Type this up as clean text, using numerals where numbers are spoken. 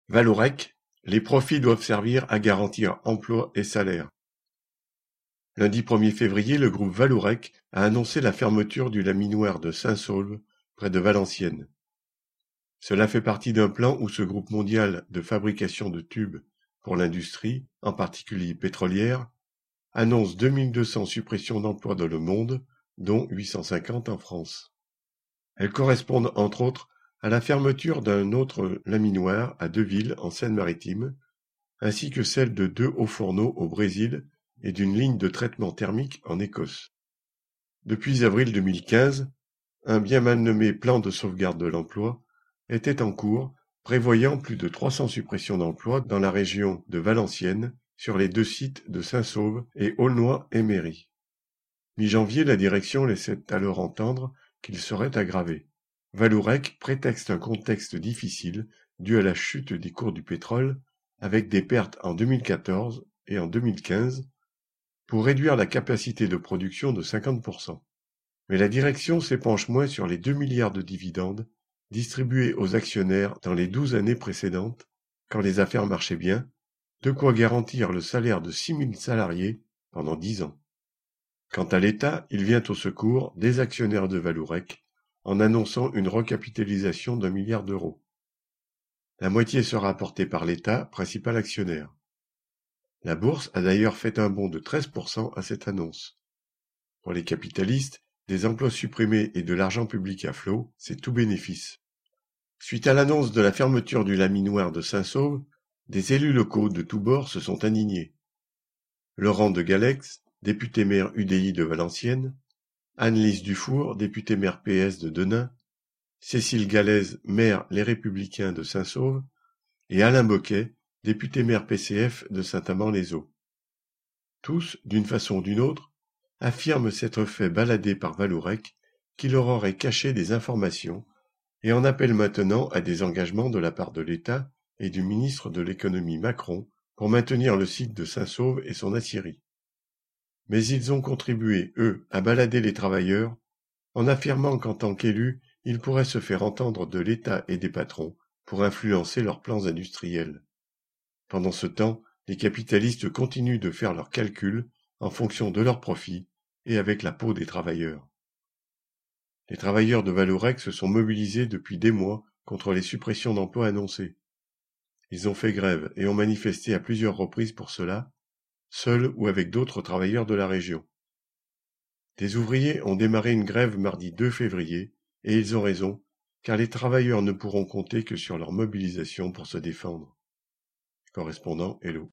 Vallourec, les profits doivent servir à garantir emploi et salaire. Lundi 1er février, le groupe Vallourec a annoncé la fermeture du laminoir de Saint-Saulve, près de Valenciennes. Cela fait partie d'un plan où ce groupe mondial de fabrication de tubes pour l'industrie, en particulier pétrolière, annonce 2200 suppressions d'emplois dans le monde, dont 850 en France. Elles correspondent entre autres à la fermeture d'un autre laminoir à Deville en Seine-Maritime, ainsi que celle de 2 hauts fourneaux au Brésil et d'une ligne de traitement thermique en Écosse. Depuis avril 2015, un bien mal nommé plan de sauvegarde de l'emploi était en cours, prévoyant plus de 300 suppressions d'emplois dans la région de Valenciennes, sur les 2 sites de Saint-Saulve et Aulnoy-et-Méry. Mi-janvier, la direction laissait alors entendre qu'il serait aggravé. Vallourec prétexte un contexte difficile dû à la chute des cours du pétrole, avec des pertes en 2014 et en 2015, pour réduire la capacité de production de 50%. Mais la direction s'épanche moins sur les 2 milliards de dividendes distribués aux actionnaires dans les 12 années précédentes, quand les affaires marchaient bien, de quoi garantir le salaire de 6 000 salariés pendant 10 ans. Quant à l'État, il vient au secours des actionnaires de Vallourec en annonçant une recapitalisation d'1 milliard d'euros. La moitié sera apportée par l'État, principal actionnaire. La bourse a d'ailleurs fait un bond de 13% à cette annonce. Pour les capitalistes, des emplois supprimés et de l'argent public à flot, c'est tout bénéfice. Suite à l'annonce de la fermeture du laminoir de Saint-Saulve, des élus locaux de tous bords se sont indignés. Laurent de Galex, député maire UDI de Valenciennes, Anne-Lise Dufour, députée maire PS de Denain, Cécile Galaise, maire Les Républicains de Saint-Saulve, et Alain Boquet, député maire PCF de Saint-Amand-les-Eaux. Tous, d'une façon ou d'une autre, affirment s'être fait balader par Vallourec, qui leur aurait caché des informations, et en appellent maintenant à des engagements de la part de l'État et du ministre de l'économie Macron pour maintenir le site de Saint-Saulve et son aciérie. Mais ils ont contribué, eux, à balader les travailleurs, en affirmant qu'en tant qu'élus, ils pourraient se faire entendre de l'État et des patrons pour influencer leurs plans industriels. Pendant ce temps, les capitalistes continuent de faire leurs calculs en fonction de leurs profits et avec la peau des travailleurs. Les travailleurs de Vallourec se sont mobilisés depuis des mois contre les suppressions d'emplois annoncées. Ils ont fait grève et ont manifesté à plusieurs reprises pour cela, seuls ou avec d'autres travailleurs de la région. Des ouvriers ont démarré une grève mardi 2 février, et ils ont raison, car les travailleurs ne pourront compter que sur leur mobilisation pour se défendre. Correspondant Hello.